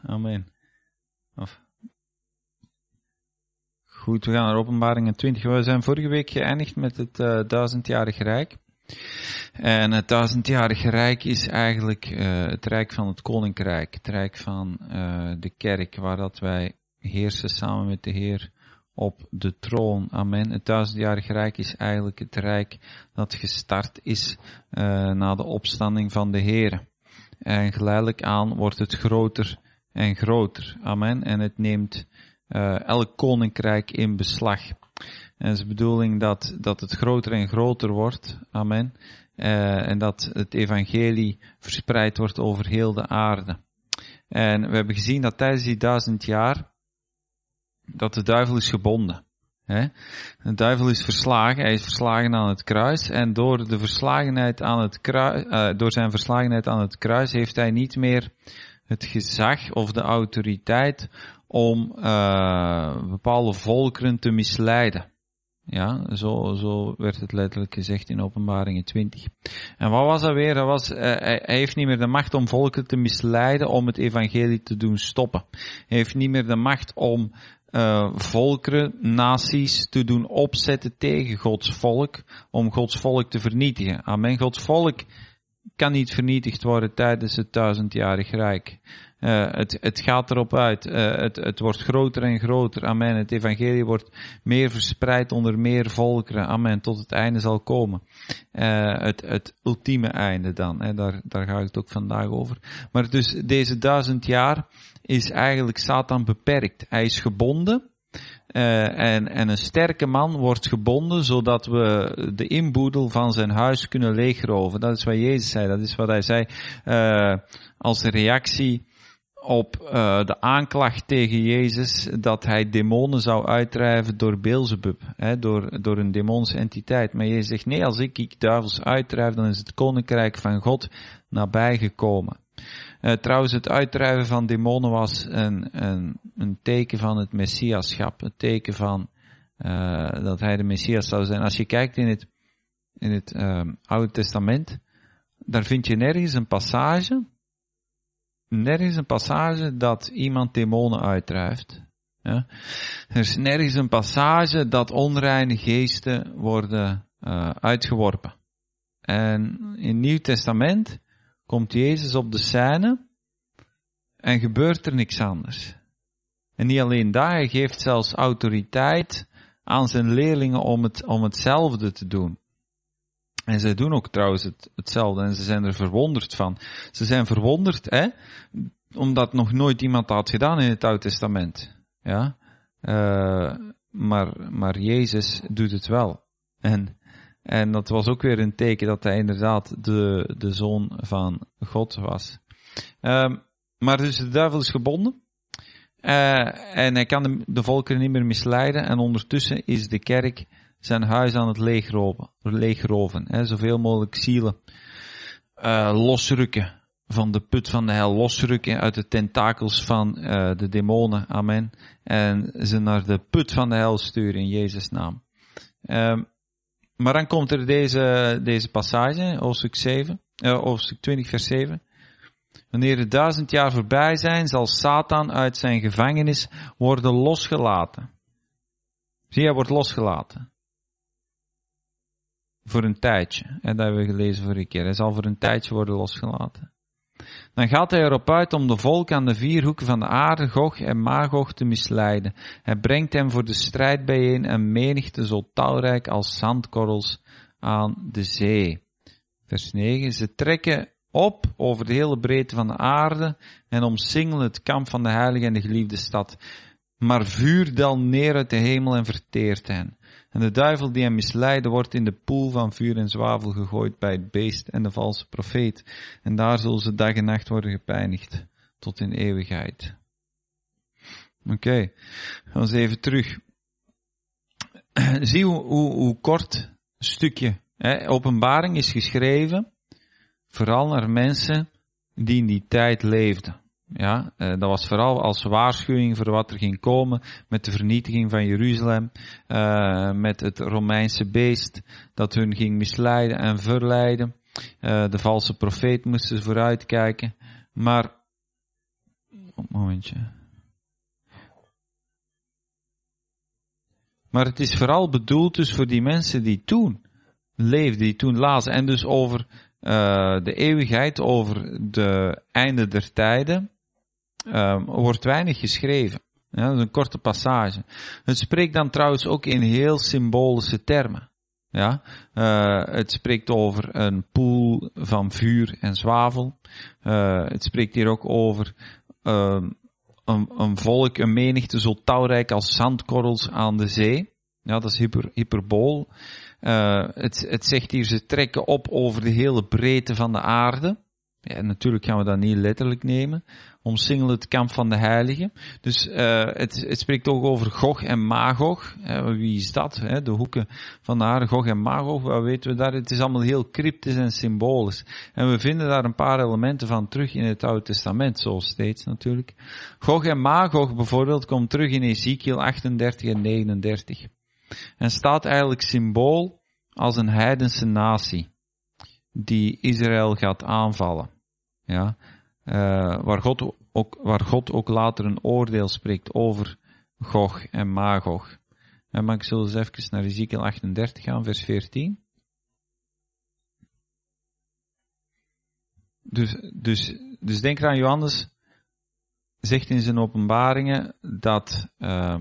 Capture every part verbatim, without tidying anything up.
Amen. Of. Goed, we gaan naar Openbaringen twintig. We zijn vorige week geëindigd met het uh, duizendjarig rijk. En het duizendjarig rijk is eigenlijk uh, het rijk van het koninkrijk. Het rijk van uh, de kerk, waar dat wij heersen samen met de Heer op de troon. Amen. Het duizendjarig rijk is eigenlijk het rijk dat gestart is uh, na de opstanding van de Heer. En geleidelijk aan wordt het groter en groter. Amen. En het neemt uh, elk koninkrijk in beslag. En het is de bedoeling dat, dat het groter en groter wordt. Amen. Uh, en dat het evangelie verspreid wordt over heel de aarde. En we hebben gezien dat tijdens die duizend jaar dat de duivel is gebonden. Hè? De duivel is verslagen, hij is verslagen aan het kruis. En door de verslagenheid aan het kruis, uh, door zijn verslagenheid aan het kruis heeft hij niet meer het gezag of de autoriteit om uh, bepaalde volkeren te misleiden. Ja, zo, zo werd het letterlijk gezegd in Openbaringen twintig. En wat was dat weer? Dat was, uh, hij, hij heeft niet meer de macht om volken te misleiden, om het evangelie te doen stoppen. Hij heeft niet meer de macht om uh, volkeren, naties te doen opzetten tegen Gods volk, om Gods volk te vernietigen. Amen. Gods volk kan niet vernietigd worden tijdens het duizendjarig rijk. Uh, het, het gaat erop uit. Uh, het, het wordt groter en groter. Amen. Het evangelie wordt meer verspreid onder meer volkeren. Amen. Tot het einde zal komen. Uh, het, het ultieme einde dan. Hè. Daar, daar ga ik het ook vandaag over. Maar dus deze duizend jaar is eigenlijk Satan beperkt. Hij is gebonden. Uh, en, en een sterke man wordt gebonden, zodat we de inboedel van zijn huis kunnen leegroven. Dat is wat Jezus zei. Dat is wat hij zei uh, als reactie op uh, de aanklacht tegen Jezus dat hij demonen zou uitdrijven door Beelzebub, hè, door, door een demonische entiteit. Maar Jezus zegt, nee, als ik, ik duivels uitdrijf, dan is het koninkrijk van God nabijgekomen. Uh, trouwens, het uitdrijven van demonen was een, een, een teken van het Messiaschap, een teken van uh, dat hij de Messias zou zijn. Als je kijkt in het, in het uh, Oude Testament, daar vind je nergens een passage, nergens een passage dat iemand demonen uitdrijft. Ja? Er is nergens een passage dat onreine geesten worden uh, uitgeworpen. En in het Nieuw Testament komt Jezus op de scène en gebeurt er niks anders. En niet alleen dat, hij geeft zelfs autoriteit aan zijn leerlingen om, het, om hetzelfde te doen. En zij doen ook trouwens het, hetzelfde en ze zijn er verwonderd van. Ze zijn verwonderd, hè, omdat nog nooit iemand dat had gedaan in het Oude Testament. Ja, uh, maar, maar Jezus doet het wel. En En dat was ook weer een teken dat hij inderdaad de, de zoon van God was. Um, maar dus de duivel is gebonden. Uh, en hij kan de, de volkeren niet meer misleiden. En ondertussen is de kerk zijn huis aan het leegroven. leegroven hè, zoveel mogelijk zielen uh, losrukken van de put van de hel. Losrukken uit de tentakels van uh, de demonen. Amen. En ze naar de put van de hel sturen in Jezus' naam. Um, Maar dan komt er deze, deze passage, hoofdstuk zeven, uh, hoofdstuk twintig vers zeven. Wanneer de duizend jaar voorbij zijn, zal Satan uit zijn gevangenis worden losgelaten. Zie, hij wordt losgelaten. Voor een tijdje. En dat hebben we gelezen vorige keer. Hij zal voor een tijdje worden losgelaten. Dan gaat hij erop uit om de volk aan de vier hoeken van de aarde, Gog en Magog, te misleiden. Hij brengt hem voor de strijd bijeen, een menigte zo talrijk als zandkorrels aan de zee. Vers negen. Ze trekken op over de hele breedte van de aarde en omsingelen het kamp van de heilige en de geliefde stad. Maar vuur daalt neer uit de hemel en verteert hen. En de duivel die hem misleidde wordt in de poel van vuur en zwavel gegooid bij het beest en de valse profeet. En daar zullen ze dag en nacht worden gepijnigd tot in eeuwigheid. Oké, okay. Gaan we eens even terug. Zie hoe, hoe, hoe kort een stukje. Hè? Openbaring is geschreven vooral naar mensen die in die tijd leefden. Ja, uh, dat was vooral als waarschuwing voor wat er ging komen met de vernietiging van Jeruzalem, uh, met het Romeinse beest dat hun ging misleiden en verleiden. Uh, de valse profeet moesten ze vooruitkijken. Maar Een momentje. Maar het is vooral bedoeld dus voor die mensen die toen leefden, die toen lazen. En dus over uh, de eeuwigheid, over de einde der tijden, uh, wordt weinig geschreven. Ja, dat is een korte passage. Het spreekt dan trouwens ook in heel symbolische termen. Ja, uh, het spreekt over een poel van vuur en zwavel. Uh, het spreekt hier ook over uh, een, een volk, een menigte zo talrijk als zandkorrels aan de zee. Ja, dat is hyper, hyperbool. Uh, het, het zegt hier, ze trekken op over de hele breedte van de aarde. Ja, natuurlijk gaan we dat niet letterlijk nemen. Omsingelen het kamp van de heiligen. Dus uh, het, het spreekt ook over Gog en Magog. Uh, wie is dat? Hè? De hoeken van de aarde, Gog en Magog. Wat weten we daar? Het is allemaal heel cryptisch en symbolisch. En we vinden daar een paar elementen van terug in het Oude Testament, zoals steeds natuurlijk. Gog en Magog bijvoorbeeld komt terug in Ezekiel achtendertig en negenendertig. En staat eigenlijk symbool als een heidense natie die Israël gaat aanvallen. Ja, uh, waar, God ook, waar God ook later een oordeel spreekt over Gog en Magog. En maar ik zal eens even naar Ezekiel achtendertig gaan, vers veertien. Dus, dus, dus denk eraan, Johannes zegt in zijn openbaringen dat uh,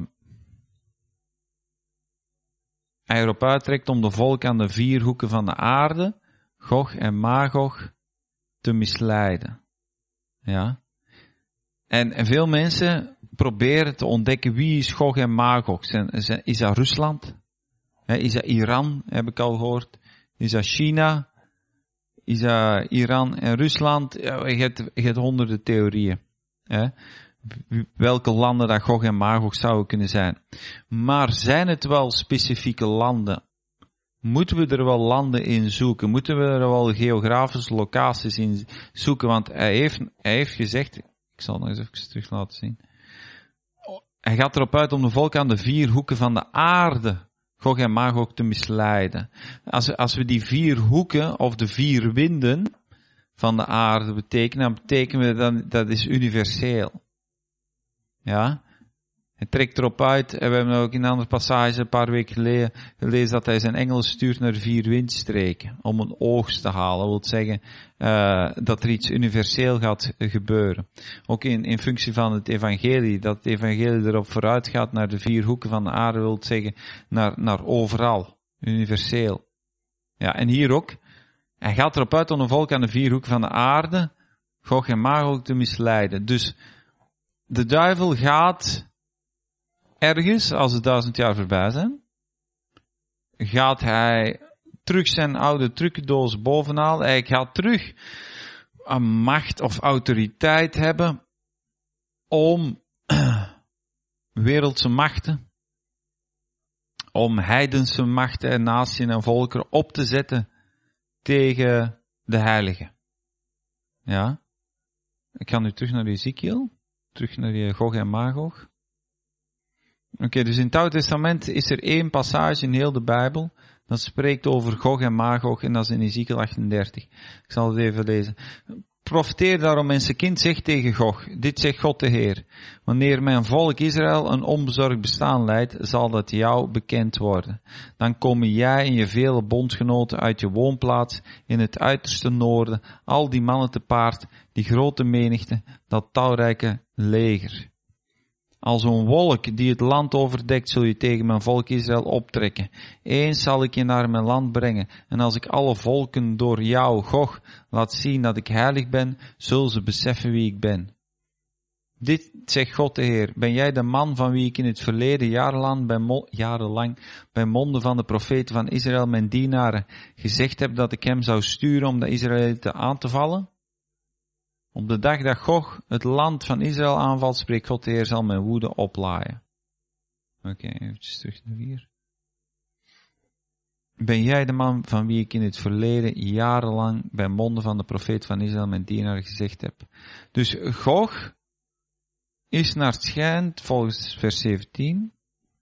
hij erop uittrekt om de volk aan de vier hoeken van de aarde, Gog en Magog, te misleiden. Ja. En, en veel mensen proberen te ontdekken wie is Gog en Magog. Zijn, zijn, is dat Rusland? Ja, is dat Iran, heb ik al gehoord? Is dat China? Is dat Iran en Rusland? Ja, je hebt, je hebt honderden theorieën. Ja. Welke landen dat Gog en Magog zouden kunnen zijn. Maar zijn het wel specifieke landen? Moeten we er wel landen in zoeken? Moeten we er wel geografische locaties in zoeken? Want hij heeft, hij heeft gezegd, ik zal het nog eens even terug laten zien. Hij gaat erop uit om de volk aan de vier hoeken van de aarde, Gog en Magog, te misleiden. Als, als we die vier hoeken, of de vier winden van de aarde betekenen, dan betekenen we dat, dat is universeel. Ja? Hij trekt erop uit, en we hebben ook in een andere passage een paar weken geleden gelezen dat hij zijn engelen stuurt naar vier windstreken om een oogst te halen. Dat wil zeggen uh, dat er iets universeel gaat gebeuren. Ook in, in functie van het evangelie, dat het evangelie erop vooruit gaat naar de vier hoeken van de aarde, wil zeggen naar, naar overal, universeel. Ja, en hier ook. Hij gaat erop uit om een volk aan de vier hoeken van de aarde, Gog en Magog, te misleiden. Dus de duivel gaat ergens, als de duizend jaar voorbij zijn, gaat hij terug zijn oude trucendoos bovenhalen. Hij gaat terug een macht of autoriteit hebben om wereldse machten, om heidense machten en naties en volkeren op te zetten tegen de heiligen. Ja. Ik ga nu terug naar Ezekiel, terug naar die Gog en Magog. Oké, okay, dus in het Oude Testament is er één passage in heel de Bijbel, dat spreekt over Gog en Magog, en dat is in Ezekiel achtendertig. Ik zal het even lezen. Profeteer daarom, mensenkind, zeg tegen Gog, dit zegt God de Heer. Wanneer mijn volk Israël een onbezorgd bestaan leidt, zal dat jou bekend worden. Dan komen jij en je vele bondgenoten uit je woonplaats in het uiterste noorden, al die mannen te paard, die grote menigte, dat talrijke leger. Als een wolk die het land overdekt, zul je tegen mijn volk Israël optrekken. Eens zal ik je naar mijn land brengen. En als ik alle volken door jou, Gog, laat zien dat ik heilig ben, zullen ze beseffen wie ik ben. Dit zegt God de Heer. Ben jij de man van wie ik in het verleden jarenlang bij, mo- jarenlang bij monden van de profeten van Israël, mijn dienaren, gezegd heb dat ik hem zou sturen om de Israëlieten aan te vallen? Op de dag dat Gog het land van Israël aanvalt, spreekt God de Heer, zal mijn woede oplaaien. Oké, okay, eventjes terug naar hier. Ben jij de man van wie ik in het verleden jarenlang bij monden van de profeet van Israël, mijn dienaar, gezegd heb? Dus Gog is naar het schijnt, volgens vers zeventien,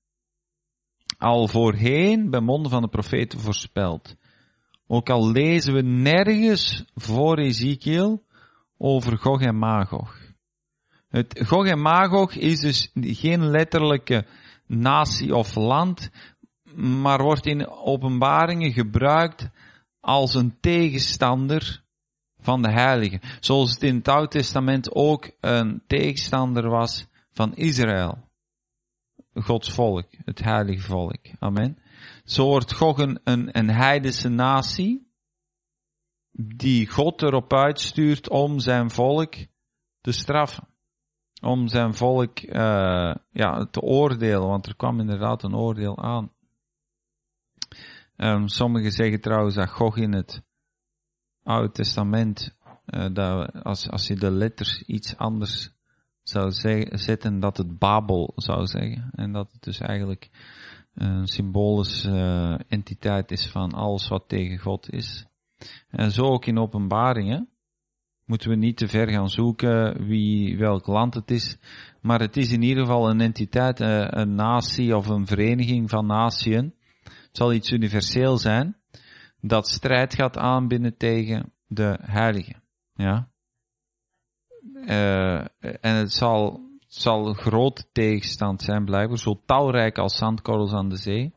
al voorheen bij monden van de profeten voorspeld. Ook al lezen we nergens voor Ezekiel over Gog en Magog. Het Gog en Magog is dus geen letterlijke natie of land, maar wordt in Openbaringen gebruikt als een tegenstander van de heiligen. Zoals het in het Oude Testament ook een tegenstander was van Israël. Gods volk, het heilige volk. Amen. Zo wordt Gog een, een, een heidense natie, die God erop uitstuurt om zijn volk te straffen. Om zijn volk uh, ja, te oordelen, want er kwam inderdaad een oordeel aan. Um, sommigen zeggen trouwens dat Gog in het Oude Testament, uh, dat als, als je de letters iets anders zou zeggen, zetten, dat het Babel zou zeggen. En dat het dus eigenlijk een symbolische uh, entiteit is van alles wat tegen God is. En zo ook in Openbaringen. Moeten we niet te ver gaan zoeken wie, welk land het is. Maar het is in ieder geval een entiteit, een, een natie of een vereniging van natieën. Het zal iets universeel zijn. Dat strijd gaat aanbinden tegen de heiligen. Ja. Uh, en het zal, het zal een grote tegenstand zijn blijkbaar. Zo talrijk als zandkorrels aan de zee.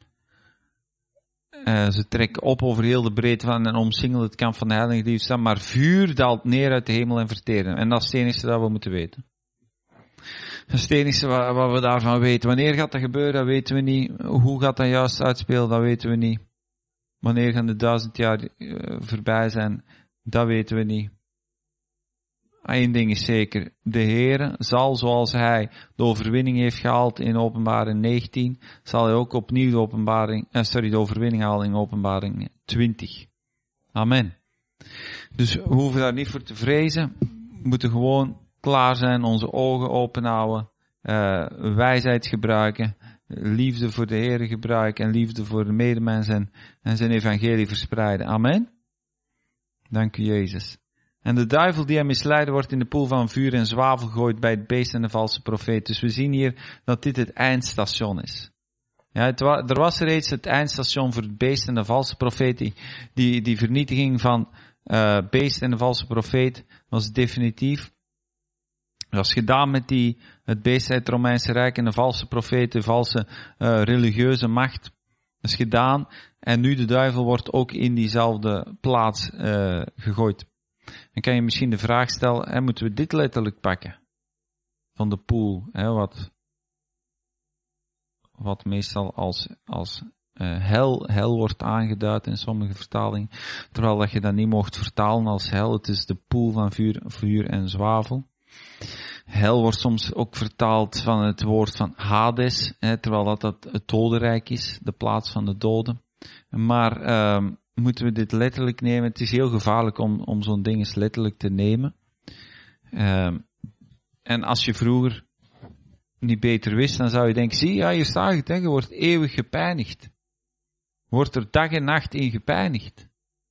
Uh, ze trekken op over heel de breedte van en omsingelen het kamp van de heiligen die staan, maar vuur daalt neer uit de hemel en verteren. En dat is het enige dat we moeten weten. Dat is het enige wat, wat we daarvan weten. Wanneer gaat dat gebeuren, dat weten we niet. Hoe gaat dat juist uitspelen, dat weten we niet. Wanneer gaan de duizend jaar uh, voorbij zijn, dat weten we niet. Eén ding is zeker, de Heere zal, zoals hij de overwinning heeft gehaald in Openbaring negentien, zal hij ook opnieuw de openbaring, eh, sorry, de overwinning halen in Openbaring twintig. Amen. Dus we hoeven daar niet voor te vrezen. We moeten gewoon klaar zijn, onze ogen open houden, uh, wijsheid gebruiken, liefde voor de Heere gebruiken en liefde voor de medemens en, en zijn evangelie verspreiden. Amen. Dank u, Jezus. En de duivel die hem misleidde wordt in de poel van vuur en zwavel gegooid bij het beest en de valse profeet. Dus we zien hier dat dit het eindstation is. Ja, het wa- er was reeds het eindstation voor het beest en de valse profeet. Die, die, die vernietiging van uh, beest en de valse profeet was definitief. Het was gedaan met die, het beest uit het Romeinse Rijk en de valse profeet, de valse uh, religieuze macht. Dat is gedaan. En nu de duivel wordt ook in diezelfde plaats uh, gegooid. Dan kan je misschien de vraag stellen, hè, moeten we dit letterlijk pakken? Van de poel, hè, wat, wat meestal als, als uh, hel, hel wordt aangeduid in sommige vertalingen. Terwijl dat je dat niet mocht vertalen als hel, het is de poel van vuur, vuur en zwavel. Hel wordt soms ook vertaald van het woord van Hades, hè, terwijl dat, dat het dodenrijk is, de plaats van de doden. Maar uh, moeten we dit letterlijk nemen? Het is heel gevaarlijk om, om zo'n ding eens letterlijk te nemen. Uh, en als je vroeger niet beter wist, dan zou je denken, zie, ja, hier staat het, hè, je wordt eeuwig gepijnigd. Wordt er dag en nacht in gepijnigd.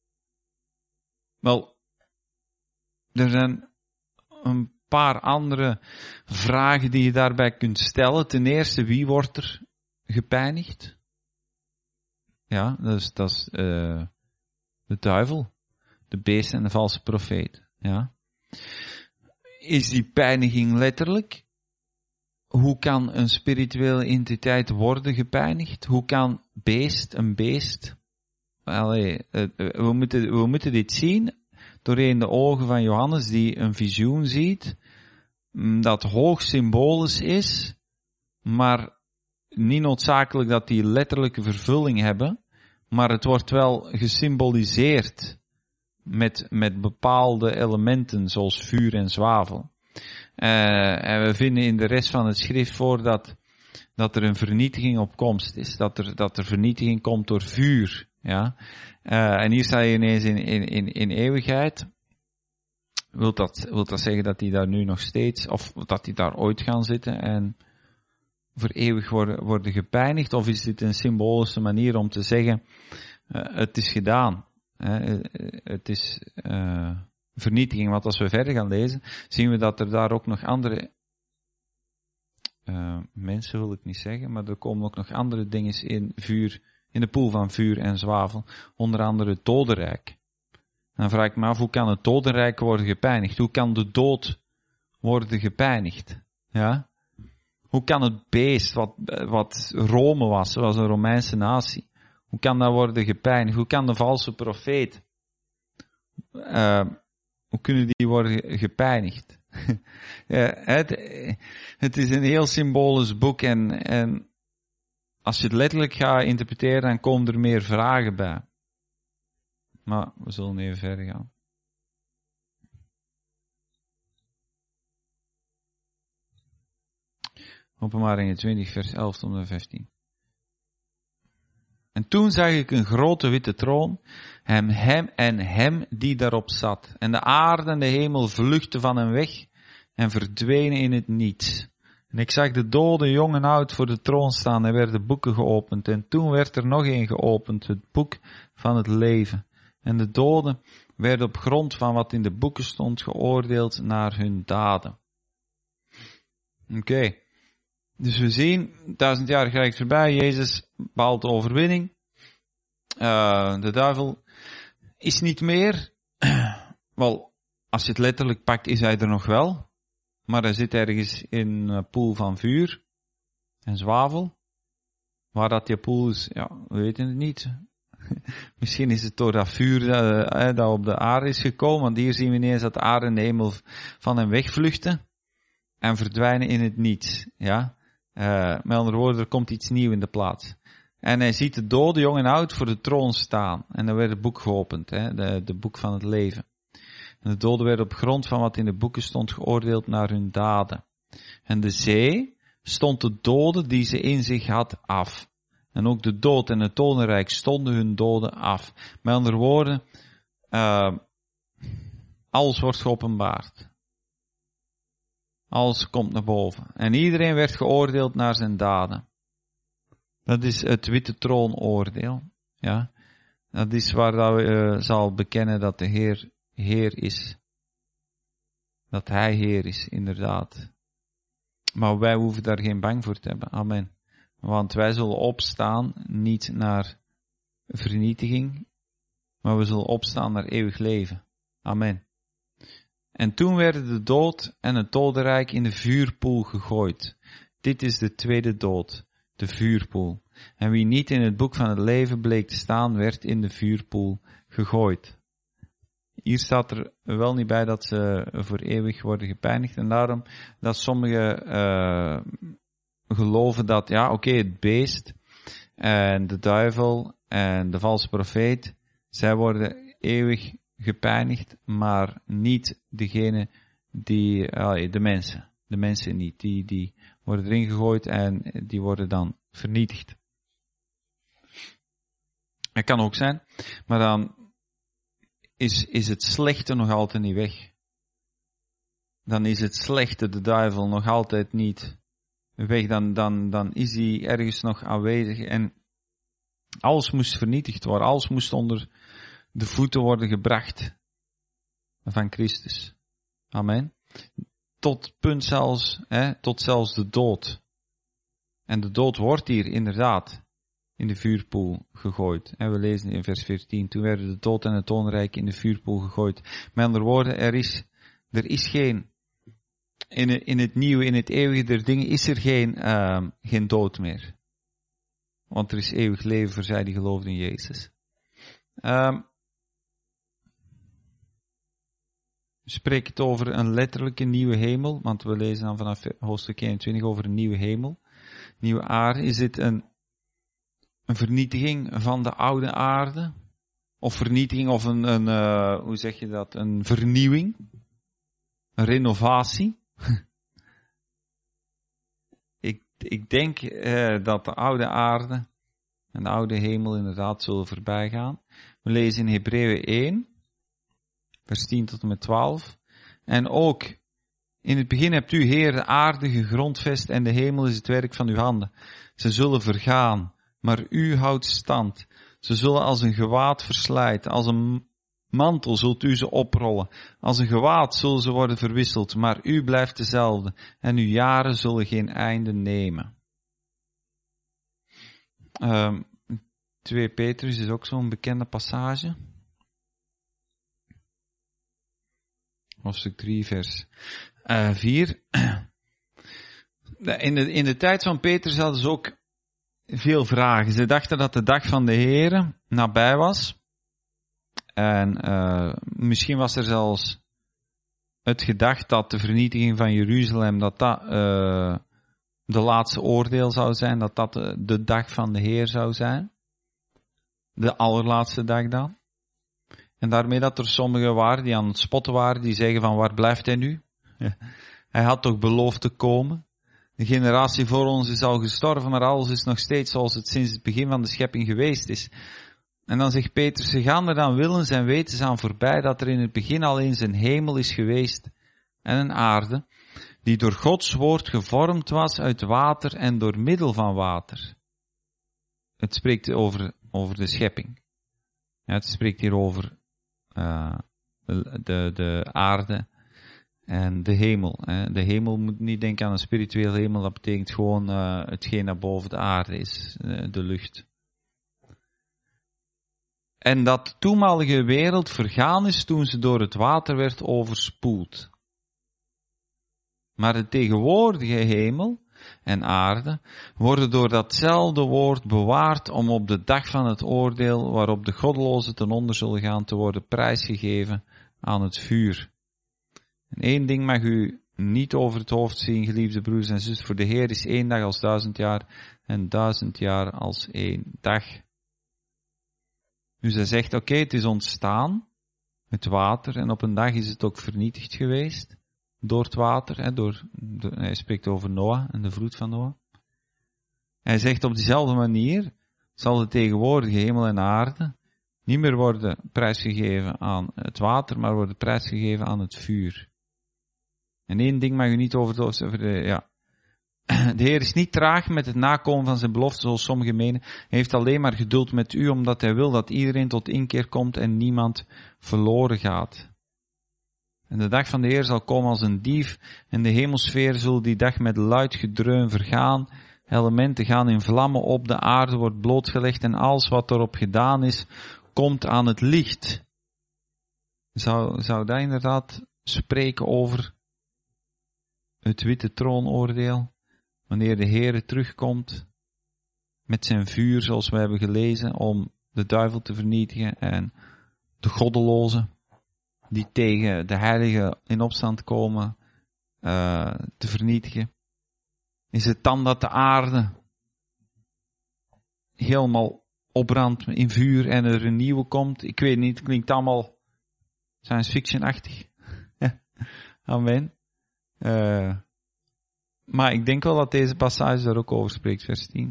Wel, er zijn een paar andere vragen die je daarbij kunt stellen. Ten eerste, wie wordt er gepijnigd? Ja, dat is, dat is uh, de duivel, de beest en de valse profeet. Ja. Is die pijniging letterlijk? Hoe kan een spirituele entiteit worden gepijnigd? Hoe kan beest, een beest? Allee, we moeten, we moeten dit zien doorheen de ogen van Johannes, die een visioen ziet, dat hoog symbolisch is, maar niet noodzakelijk dat die letterlijke vervulling hebben, maar het wordt wel gesymboliseerd met, met bepaalde elementen zoals vuur en zwavel. Uh, en we vinden in de rest van het schrift voor dat, dat er een vernietiging op komst is. Dat er, dat er vernietiging komt door vuur. Ja? Uh, en hier sta je ineens in, in, in, in eeuwigheid. Wilt dat, wilt dat zeggen dat die daar nu nog steeds, of dat die daar ooit gaan zitten en voor eeuwig worden, worden gepijnigd? Of is dit een symbolische manier om te zeggen, uh, het is gedaan. Uh, het is uh, vernietiging. Want als we verder gaan lezen, zien we dat er daar ook nog andere uh, mensen, wil ik niet zeggen, maar er komen ook nog andere dingen in vuur, in de poel van vuur en zwavel. Onder andere het dodenrijk. Dan vraag ik me af, hoe kan het dodenrijk worden gepijnigd? Hoe kan de dood worden gepijnigd? Ja? Hoe kan het beest, wat, wat Rome was, was een Romeinse natie, hoe kan dat worden gepijnigd? Hoe kan de valse profeet, uh, hoe kunnen die worden gepijnigd? ja, het, het is een heel symbolisch boek en, en als je het letterlijk gaat interpreteren, dan komen er meer vragen bij. Maar we zullen even verder gaan. Openbaring twintig, vers elf tot en vijftien. En toen zag ik een grote witte troon, hem, hem en hem die daarop zat. En de aarde en de hemel vluchtten van hem weg en verdwenen in het niets. En ik zag de doden, jong en oud, voor de troon staan en werden boeken geopend. En toen werd er nog een geopend, het boek van het leven. En de doden werden op grond van wat in de boeken stond geoordeeld naar hun daden. Oké. Okay. Dus we zien, duizend jaar rijk voorbij, Jezus behaalt de overwinning. Uh, de duivel is niet meer. Wel, als je het letterlijk pakt, is hij er nog wel. Maar hij zit ergens in een poel van vuur en zwavel. Waar dat die poel is, ja, we weten het niet. Misschien is het door dat vuur uh, dat op de aarde is gekomen. Want hier zien we ineens dat de aarde en de hemel van hem wegvluchten. En verdwijnen in het niets, ja. Uh, met andere woorden, er komt iets nieuws in de plaats. En hij ziet de doden, jong en oud, voor de troon staan. En dan werd het boek geopend, hè, de, de boek van het leven. En de doden werden op grond van wat in de boeken stond geoordeeld naar hun daden. En de zee stond de doden die ze in zich had af. En ook de dood en het dodenrijk stonden hun doden af. Met andere woorden, uh, alles wordt geopenbaard. Alles komt naar boven. En iedereen werd geoordeeld naar zijn daden. Dat is het witte troonoordeel. Ja. Dat is waar dat we uh, zal bekennen dat de Heer Heer is. Dat Hij Heer is, inderdaad. Maar wij hoeven daar geen bang voor te hebben. Amen. Want wij zullen opstaan, niet naar vernietiging, maar we zullen opstaan naar eeuwig leven. Amen. En toen werden de dood en het dodenrijk in de vuurpoel gegooid. Dit is de tweede dood, de vuurpoel. En wie niet in het boek van het leven bleek te staan, werd in de vuurpoel gegooid. Hier staat er wel niet bij dat ze voor eeuwig worden gepijnigd. En daarom dat sommigen uh, geloven dat, ja, oké, okay, het beest en de duivel en de valse profeet, zij worden eeuwig gepijnigd, maar niet degene die, uh, de mensen. De mensen niet. Die, die worden erin gegooid en die worden dan vernietigd. Het kan ook zijn, maar dan is, is het slechte nog altijd niet weg. Dan is het slechte, de duivel, nog altijd niet weg. Dan, dan, dan is hij ergens nog aanwezig en alles moest vernietigd worden. Alles moest onder de voeten worden gebracht van Christus. Amen. Tot punt zelfs, hè, tot zelfs de dood. En de dood wordt hier inderdaad in de vuurpoel gegooid. En we lezen in vers veertien, toen werden de dood en het dodenrijk in de vuurpoel gegooid. Met andere woorden, er is, er is geen, in het, in het nieuwe, in het eeuwige der dingen, is er geen, uh, geen dood meer. Want er is eeuwig leven voor zij die geloven in Jezus. Um, we spreken het over een letterlijke nieuwe hemel, want we lezen dan vanaf hoofdstuk eenentwintig over een nieuwe hemel, nieuwe aarde. Is dit een, een vernietiging van de oude aarde? Of vernietiging, of een, een uh, hoe zeg je dat, een vernieuwing? Een renovatie? ik, ik denk uh, dat de oude aarde en de oude hemel inderdaad zullen voorbij gaan. We lezen in Hebreeën één, vers tien tot en met twaalf. En ook, in het begin hebt u, Heer, de aarde gegrondvest en de hemel is het werk van uw handen. Ze zullen vergaan, maar u houdt stand. Ze zullen als een gewaad verslijten, als een mantel zult u ze oprollen. Als een gewaad zullen ze worden verwisseld, maar u blijft dezelfde en uw jaren zullen geen einde nemen. Um, twee Petrus is ook zo'n bekende passage. Hoofdstuk drie, vers uh, vier. In de, in de tijd van Petrus hadden ze ook veel vragen. Ze dachten dat de dag van de Heere nabij was. En uh, misschien was er zelfs het gedacht dat de vernietiging van Jeruzalem, dat dat uh, de laatste oordeel zou zijn, dat dat de, de dag van de Heer zou zijn. De allerlaatste dag dan. En daarmee dat er sommigen waren die aan het spotten waren, die zeggen van waar blijft hij nu? Hij had toch beloofd te komen. De generatie voor ons is al gestorven, maar alles is nog steeds zoals het sinds het begin van de schepping geweest is. En dan zegt Petrus, ze gaan er dan willens en wetens aan voorbij dat er in het begin al eens een hemel is geweest en een aarde, die door Gods woord gevormd was uit water en door middel van water. Het spreekt over, over de schepping. Ja, het spreekt hier over uh, de, de aarde en de hemel. Hè. De hemel moet niet denken aan een spiritueel hemel, dat betekent gewoon uh, hetgeen dat boven de aarde is, uh, de lucht. En dat de toenmalige wereld vergaan is toen ze door het water werd overspoeld. Maar de tegenwoordige hemel en aarde worden door datzelfde woord bewaard om op de dag van het oordeel waarop de goddelozen ten onder zullen gaan te worden prijsgegeven aan het vuur. En één ding mag u niet over het hoofd zien, geliefde broers en zusters, voor de Heer is één dag als duizend jaar en duizend jaar als één dag. Dus hij zegt, oké, okay, het is ontstaan, het water, en op een dag is het ook vernietigd geweest, door het water, hè, door, de, hij spreekt over Noach en de vloed van Noach. Hij zegt op dezelfde manier, zal de tegenwoordige hemel en aarde niet meer worden prijsgegeven aan het water, maar worden prijsgegeven aan het vuur. En één ding mag u niet over de, over de ja. De Heer is niet traag met het nakomen van zijn belofte, zoals sommigen menen. Hij heeft alleen maar geduld met u, omdat hij wil dat iedereen tot inkeer komt en niemand verloren gaat. En de dag van de Heer zal komen als een dief, en de hemelsfeer zullen die dag met luid gedreun vergaan. Elementen gaan in vlammen op, de aarde wordt blootgelegd en alles wat erop gedaan is, komt aan het licht. Zou, zou dat inderdaad spreken over het witte troonoordeel? Wanneer de Heere terugkomt met zijn vuur, zoals we hebben gelezen, om de duivel te vernietigen en de goddelozen die tegen de heiligen in opstand komen uh, te vernietigen. Is het dan dat de aarde helemaal opbrandt in vuur en er een nieuwe komt? Ik weet niet, het klinkt allemaal science fiction-achtig. Amen. Uh, Maar ik denk wel dat deze passage daar ook over spreekt, vers tien.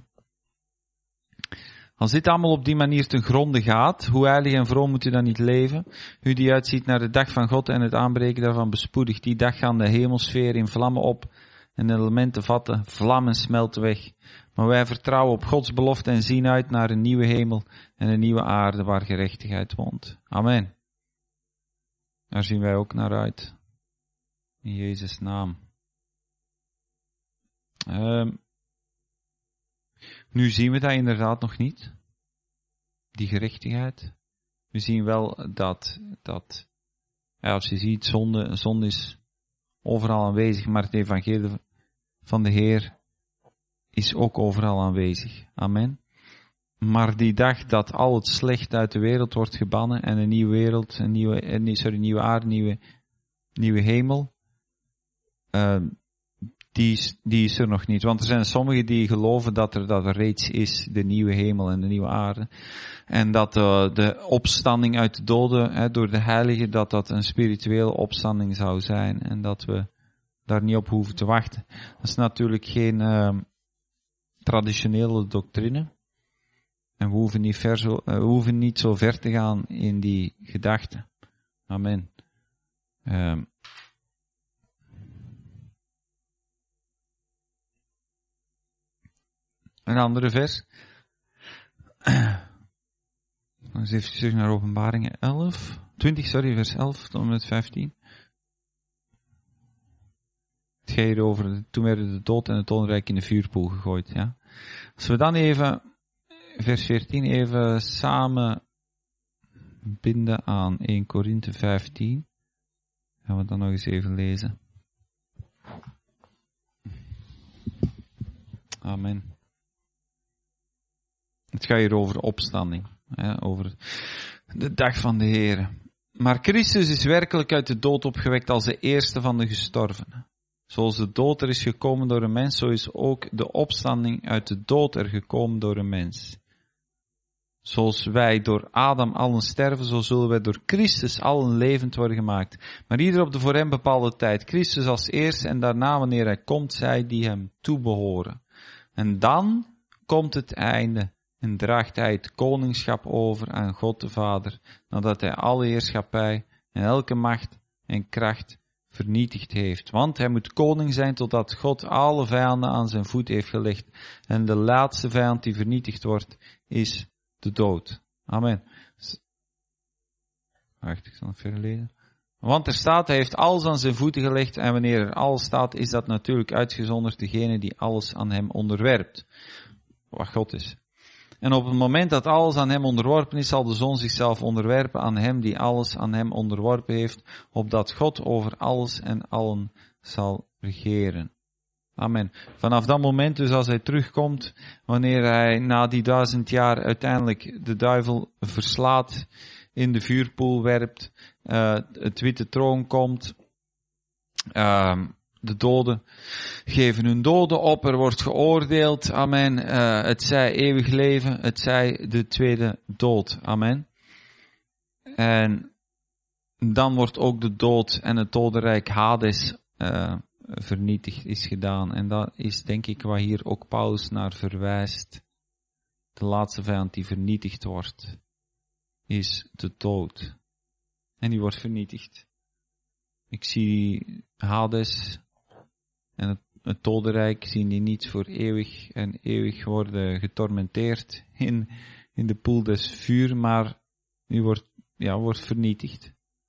Als dit allemaal op die manier ten gronde gaat, hoe heilig en vroom moet u dan niet leven? U die uitziet naar de dag van God en het aanbreken daarvan bespoedigt. Die dag gaan de hemelsfeer in vlammen op en de elementen vatten, vlammen smelten weg. Maar wij vertrouwen op Gods belofte en zien uit naar een nieuwe hemel en een nieuwe aarde waar gerechtigheid woont. Amen. Daar zien wij ook naar uit. In Jezus' naam. Uh, nu zien we dat inderdaad nog niet, die gerechtigheid. We zien wel dat, dat ja, als je ziet, zonde, zonde is overal aanwezig, maar het evangelie van de Heer is ook overal aanwezig. Amen. Maar die dag dat al het slecht uit de wereld wordt gebannen en een nieuwe wereld, een nieuwe, sorry, een nieuwe aarde, een nieuwe, nieuwe hemel, uh, Die is, die is er nog niet. Want er zijn sommigen die geloven dat er, dat er reeds is, de nieuwe hemel en de nieuwe aarde. En dat uh, de opstanding uit de doden, hè, door de heiligen, dat dat een spirituele opstanding zou zijn. En dat we daar niet op hoeven te wachten. Dat is natuurlijk geen uh, traditionele doctrine. En we hoeven, niet ver zo, uh, we hoeven niet zo ver te gaan in die gedachten. Amen. Uh, Een andere vers. Dan eens even terug naar Openbaringen elf. twintig, sorry, vers elf tot en met vijftien. Het gaat hier over, toen werden de dood en het onrijk in de vuurpoel gegooid. Ja. Als we dan even, vers veertien, even samen binden aan eerste Korinthe vijftien. Gaan we dan nog eens even lezen. Amen. Het gaat hier over opstanding. Hè, over de dag van de Heer. Maar Christus is werkelijk uit de dood opgewekt als de eerste van de gestorvenen. Zoals de dood er is gekomen door een mens, zo is ook de opstanding uit de dood er gekomen door een mens. Zoals wij door Adam allen sterven, zo zullen wij door Christus allen levend worden gemaakt. Maar ieder op de voor hem bepaalde tijd. Christus als eerste en daarna wanneer hij komt, zij die hem toebehoren. En dan komt het einde en draagt hij het koningschap over aan God de Vader, nadat hij alle heerschappij en elke macht en kracht vernietigd heeft. Want hij moet koning zijn totdat God alle vijanden aan zijn voet heeft gelegd. En de laatste vijand die vernietigd wordt, is de dood. Amen. Wacht, ik zal nog verder lezen. Want er staat, hij heeft alles aan zijn voeten gelegd, en wanneer er alles staat, is dat natuurlijk uitgezonderd degene die alles aan hem onderwerpt. Wat God is. En op het moment dat alles aan hem onderworpen is, zal de Zoon zichzelf onderwerpen aan hem die alles aan hem onderworpen heeft, opdat God over alles en allen zal regeren. Amen. Vanaf dat moment dus als hij terugkomt, wanneer hij na die duizend jaar uiteindelijk de duivel verslaat, in de vuurpoel werpt, uh, het witte troon komt, uh, de doden geven hun doden op, er wordt geoordeeld, amen, uh, het zij eeuwig leven, het zij de tweede dood, amen. En dan wordt ook de dood en het dodenrijk Hades uh, vernietigd, is gedaan. En dat is denk ik waar hier ook Paulus naar verwijst. De laatste vijand die vernietigd wordt, is de dood. En die wordt vernietigd. Ik zie Hades en het, het dodenrijk, zien die niet voor eeuwig en eeuwig worden getormenteerd in, in de poel des vuur, maar die wordt, ja, wordt vernietigd.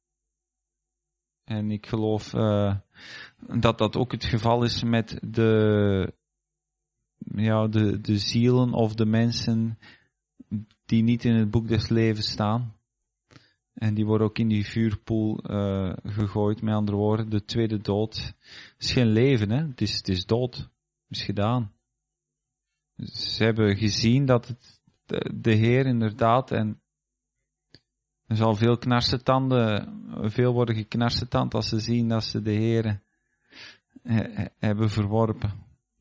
En ik geloof uh, dat dat ook het geval is met de, ja, de, de zielen of de mensen die niet in het boek des levens staan. En die worden ook in die vuurpoel uh, gegooid. Met andere woorden, de tweede dood. Het is geen leven, hè. Het is, het is dood. Het is gedaan. Ze hebben gezien dat het de, de Heer inderdaad, en er zal veel knarsetanden, veel worden geknarsetand als ze zien dat ze de Heer he, hebben verworpen.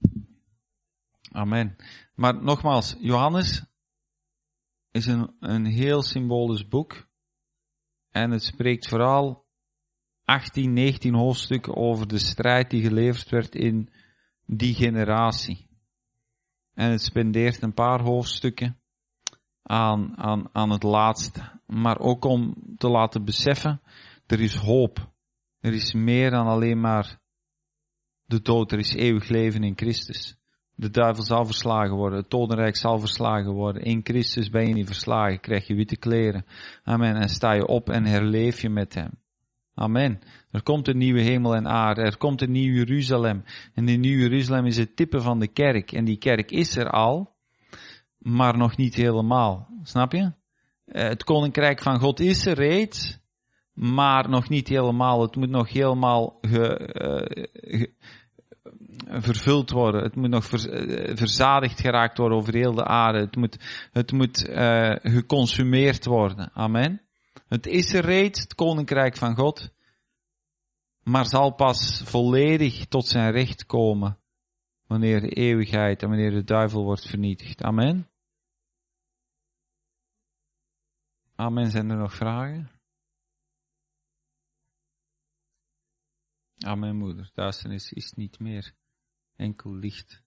Amen. Maar nogmaals, Johannes is een, een heel symbolisch boek. En het spreekt vooral achttien, negentien hoofdstukken over de strijd die geleverd werd in die generatie. En het spendeert een paar hoofdstukken aan, aan, aan het laatste. Maar ook om te laten beseffen, er is hoop. Er is meer dan alleen maar de dood. Er is eeuwig leven in Christus. De duivel zal verslagen worden. Het dodenrijk zal verslagen worden. In Christus ben je niet verslagen. Krijg je witte kleren. Amen. En sta je op en herleef je met hem. Amen. Er komt een nieuwe hemel en aarde. Er komt een nieuw Jeruzalem. En die nieuw Jeruzalem is het type van de kerk. En die kerk is er al, maar nog niet helemaal. Snap je? Het koninkrijk van God is er reeds, maar nog niet helemaal. Het moet nog helemaal ge, uh, ge, vervuld worden. Het moet nog ver, uh, verzadigd geraakt worden over heel de aarde. Het moet, het moet uh, geconsumeerd worden. Amen. Het is er reeds, het koninkrijk van God, maar zal pas volledig tot zijn recht komen wanneer de eeuwigheid en wanneer de duivel wordt vernietigd. Amen. Amen. Zijn er nog vragen? Amen, moeder. Duisternis is niet meer enkel licht.